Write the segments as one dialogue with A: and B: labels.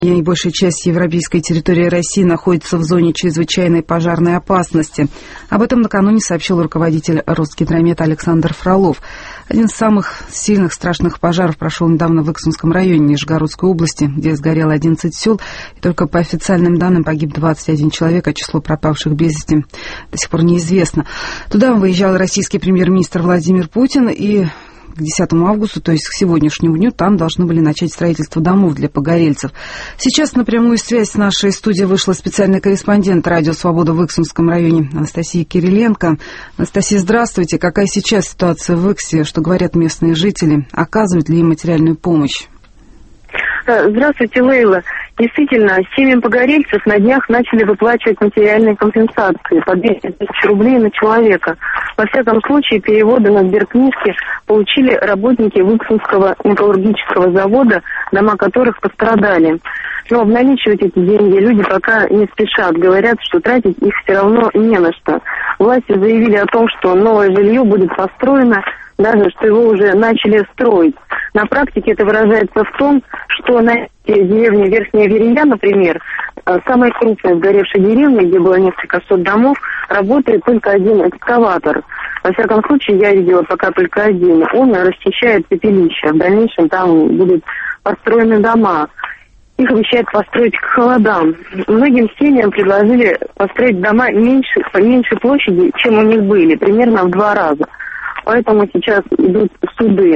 A: И большая часть европейской территории России находится в зоне чрезвычайной пожарной опасности. Об этом накануне сообщил руководитель Росгидромета Александр Фролов. Один из самых сильных, страшных пожаров прошел недавно в Иксумском районе Нижегородской области, где сгорело 11 сел, и только по официальным данным погиб 21 человек, а число пропавших без вести до сих пор неизвестно. Туда выезжал российский премьер-министр Владимир Путин, и к 10 августа, то есть к сегодняшнему дню, там должны были начать строительство домов для погорельцев. Сейчас на прямую связь с нашей студией вышла специальный корреспондент «Радио Свобода» в Иксумском районе Анастасия Кириленко. Анастасия, здравствуйте. Какая сейчас ситуация в Иксе? Что говорят местные жители? Оказывают ли им материальную помощь?
B: Здравствуйте, Лейла. Действительно, семьям погорельцев на днях начали выплачивать материальные компенсации по 200 тысяч рублей на человека. Во всяком случае, переводы на сберкнижки получили работники Иксумского металлургического завода, дома которых пострадали. Но обналичивать эти деньги люди пока не спешат. Говорят, что тратить их все равно не на что. Власти заявили о том, что новое жилье будет построено, даже что его уже начали строить. На практике это выражается в том, что на деревне Верхняя Верея, например, самой крупной сгоревшей деревне, где было несколько сот домов, работает только один экскаватор. Во всяком случае, я видела пока только один. Он расчищает пепелище. В дальнейшем там будут построены дома. Их обещают построить к холодам. Многим семьям предложили построить дома по меньшей площади, чем у них были, примерно в 2 раза. Поэтому сейчас идут суды.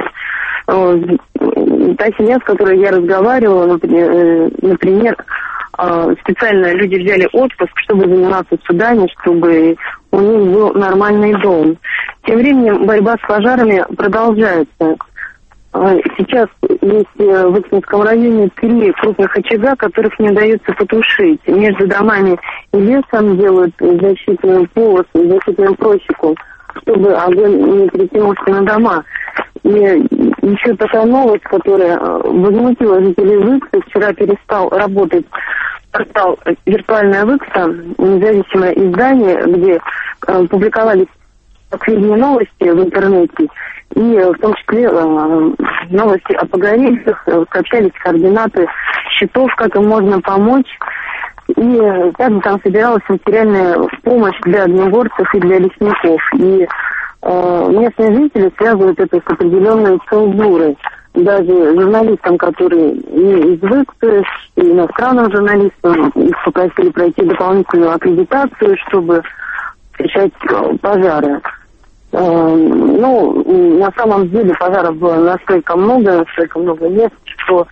B: Та семья, с которой я разговаривала, например, специально люди взяли отпуск, чтобы заниматься судами, чтобы у них был нормальный дом. Тем временем борьба с пожарами продолжается. Сейчас есть в Иксумском районе 3 крупных очага, которых не удается потушить. Между домами и лесом делают защитную полосу, защитную просеку, чтобы огонь не перекинулся на дома. И еще такая новость, которая возмутила жителей Иксы. Вчера перестал работать портал «Виртуальная Икса», независимое издание, где публиковались последние новости в интернете, и в том числе новости о погорельцах, сообщались координаты счетов, как им можно помочь. И также там собиралась материальная помощь для огнеборцев и для лесников. И местные жители связывают это с определенной цензурой. Даже журналистам, которые не из Иксы, и иностранным журналистам, их попросили пройти дополнительную аккредитацию, чтобы встречать пожары. На самом деле пожаров было настолько много мест, что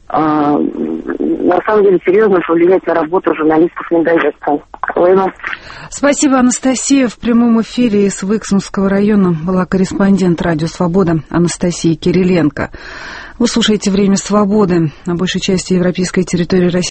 B: на самом деле серьезно повлиять на работу журналистов не дается.
A: Спасибо, Анастасия. В прямом эфире из Иксумского района была корреспондент «Радио Свобода» Анастасия Кириленко. Вы слушаете «Время свободы». На большей части европейской территории России